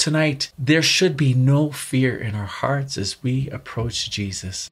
tonight, there should be no fear in our hearts as we approach Jesus.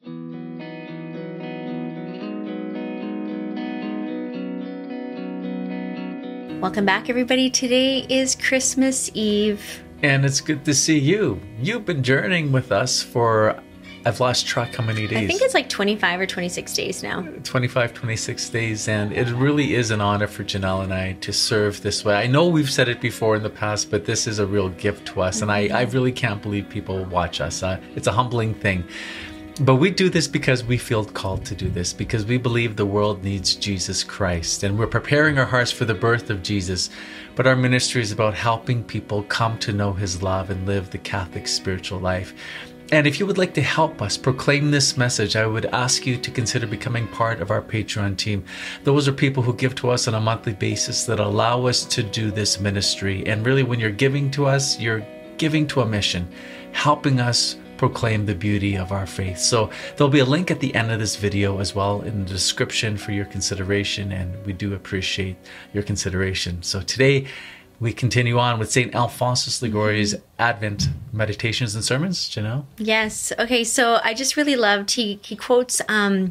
Welcome back, everybody. Today is Christmas Eve. And it's good to see you. You've been journeying with us for, I've lost track how many days. I think it's like 25 or 26 days now. 25, 26 days. And it really is an honor for Janelle and I to serve this way. I know we've said it before in the past, but this is a real gift to us. And I really can't believe people watch us. It's a humbling thing. But we do this because we feel called to do this, because we believe the world needs Jesus Christ. And we're preparing our hearts for the birth of Jesus. But our ministry is about helping people come to know his love and live the Catholic spiritual life. And if you would like to help us proclaim this message, I would ask you to consider becoming part of our Patreon team. Those are people who give to us on a monthly basis that allow us to do this ministry. And really, when you're giving to us, you're giving to a mission, helping us proclaim the beauty of our faith. So there'll be a link at the end of this video as well in the description for your consideration, and we do appreciate your consideration. So today we continue on with St. Alphonsus Liguori's Advent Meditations and Sermons. Janelle? Yes. Okay, so I just really loved, he quotes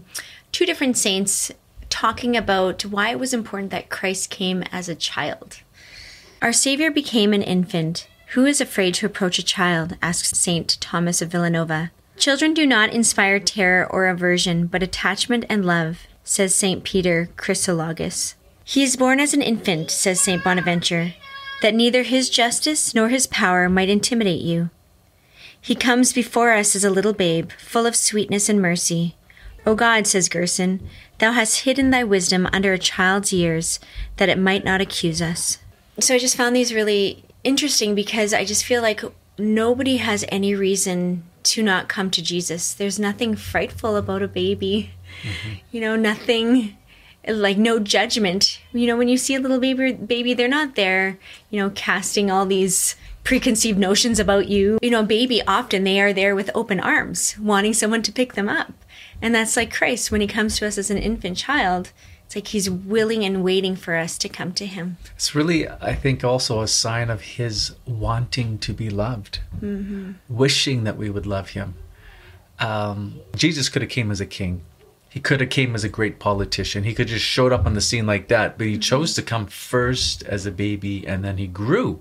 two different saints talking about why it was important that Christ came as a child. Our Savior became an infant. Who is afraid to approach a child? Asks St. Thomas of Villanova. Children do not inspire terror or aversion, but attachment and love, says St. Peter Chrysologus. He is born as an infant, says St. Bonaventure, that neither his justice nor his power might intimidate you. He comes before us as a little babe, full of sweetness and mercy. O God, says Gerson, thou hast hidden thy wisdom under a child's years, that it might not accuse us. So I just found these really interesting, because I just feel like nobody has any reason to not come to Jesus. There's nothing frightful about a baby. Nothing, like no judgment. When you see a little baby, they're not there, casting all these preconceived notions about you. A baby, often they are there with open arms, wanting someone to pick them up. And that's like Christ, when he comes to us as an infant child. It's like he's willing and waiting for us to come to him. It's really, I think, also a sign of his wanting to be loved, wishing that we would love him. Jesus could have came as a king. He could have came as a great politician. He could have just showed up on the scene like that, but he chose to come first as a baby, and then he grew.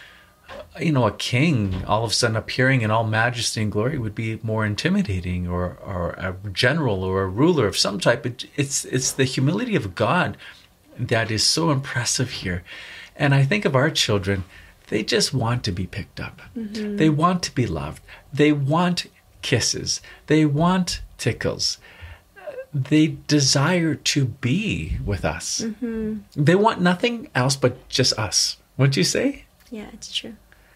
A king all of a sudden appearing in all majesty and glory would be more intimidating, or a general or a ruler of some type. It's the humility of God that is so impressive here. And I think of our children, they just want to be picked up. They want to be loved. They want kisses. They want tickles. They desire to be with us. They want nothing else but just us. Wouldn't you say? Yeah, it's true.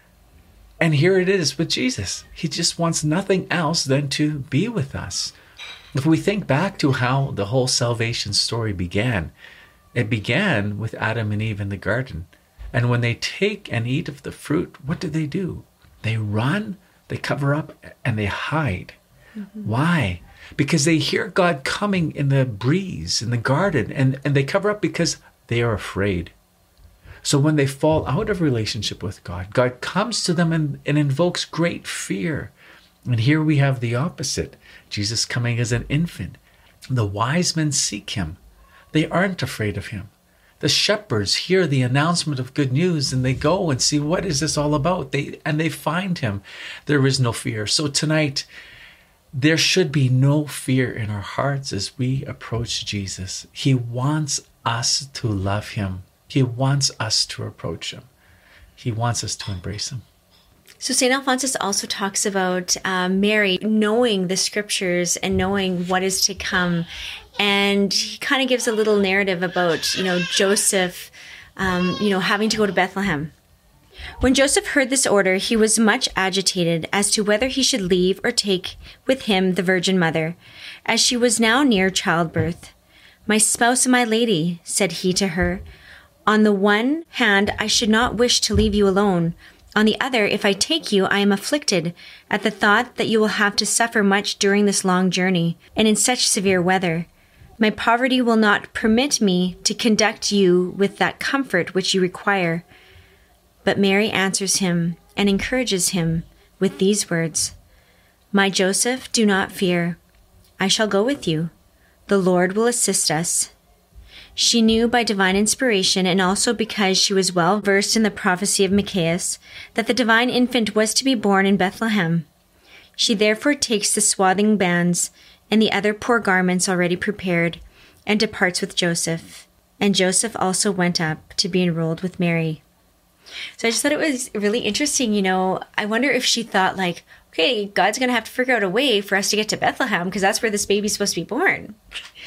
And here it is with Jesus. He just wants nothing else than to be with us. If we think back to how the whole salvation story began, it began with Adam and Eve in the garden. And when they take and eat of the fruit, what do? They run, they cover up, and they hide. Why? Because they hear God coming in the breeze, in the garden, and they cover up because they are afraid. So when they fall out of relationship with God, God comes to them and invokes great fear. And here we have the opposite. Jesus coming as an infant. The wise men seek him. They aren't afraid of him. The shepherds hear the announcement of good news and they go and see, what is this all about? They find him. There is no fear. So tonight, there should be no fear in our hearts as we approach Jesus. He wants us to love him. He wants us to approach him. He wants us to embrace him. So St. Alphonsus also talks about Mary knowing the scriptures and knowing what is to come. And he kind of gives a little narrative about, Joseph, having to go to Bethlehem. When Joseph heard this order, he was much agitated as to whether he should leave or take with him the Virgin Mother, as she was now near childbirth. "My spouse and my lady," said he to her, "on the one hand, I should not wish to leave you alone. On the other, if I take you, I am afflicted at the thought that you will have to suffer much during this long journey, and in such severe weather. My poverty will not permit me to conduct you with that comfort which you require." But Mary answers him, and encourages him with these words, "My Joseph, do not fear. I shall go with you. The Lord will assist us." She knew by divine inspiration, and also because she was well versed in the prophecy of Micaiah, that the divine infant was to be born in Bethlehem. She therefore takes the swathing bands and the other poor garments already prepared, and departs with Joseph. And Joseph also went up to be enrolled with Mary. So I just thought it was really interesting. I wonder if she thought like, okay, God's going to have to figure out a way for us to get to Bethlehem because that's where this baby's supposed to be born,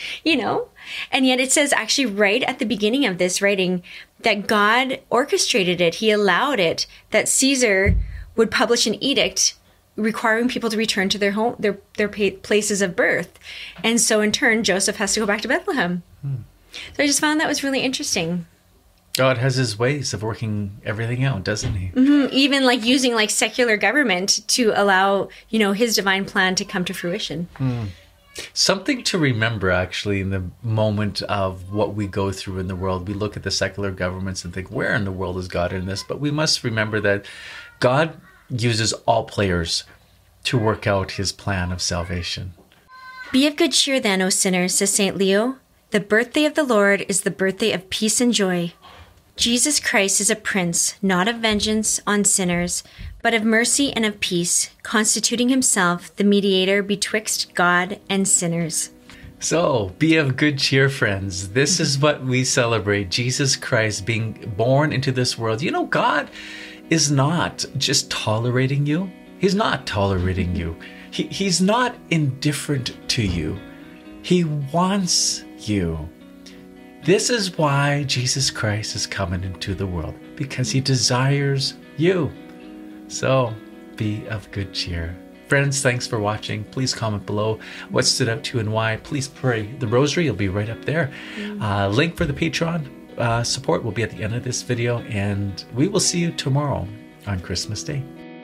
And yet it says actually right at the beginning of this writing that God orchestrated it. He allowed it, that Caesar would publish an edict requiring people to return to their home, their places of birth. And so in turn, Joseph has to go back to Bethlehem. So I just found that was really interesting. God has his ways of working everything out, doesn't he? Mm-hmm. Even like using like secular government to allow, his divine plan to come to fruition. Something to remember, actually, in the moment of what we go through in the world. We look at the secular governments and think, where in the world is God in this? But we must remember that God uses all players to work out his plan of salvation. "Be of good cheer then, O sinners," says St. Leo. "The birthday of the Lord is the birthday of peace and joy. Jesus Christ is a prince, not of vengeance on sinners, but of mercy and of peace, constituting himself the mediator betwixt God and sinners." So, be of good cheer, friends. This is what we celebrate, Jesus Christ being born into this world. God is not just tolerating you. He's not tolerating you. He's not indifferent to you. He wants you. This is why Jesus Christ is coming into the world, because he desires you. So be of good cheer. Friends, thanks for watching. Please comment below what stood out to you and why. Please pray the rosary. It'll be right up there. Link for the Patreon support will be at the end of this video, and we will see you tomorrow on Christmas Day.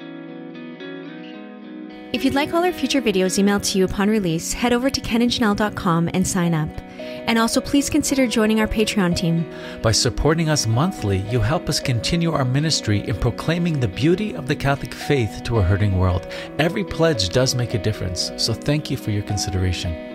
If you'd like all our future videos emailed to you upon release, head over to kenandjanelle.com and sign up. And also please consider joining our Patreon team. By supporting us monthly, you help us continue our ministry in proclaiming the beauty of the Catholic faith to a hurting world. Every pledge does make a difference, so thank you for your consideration.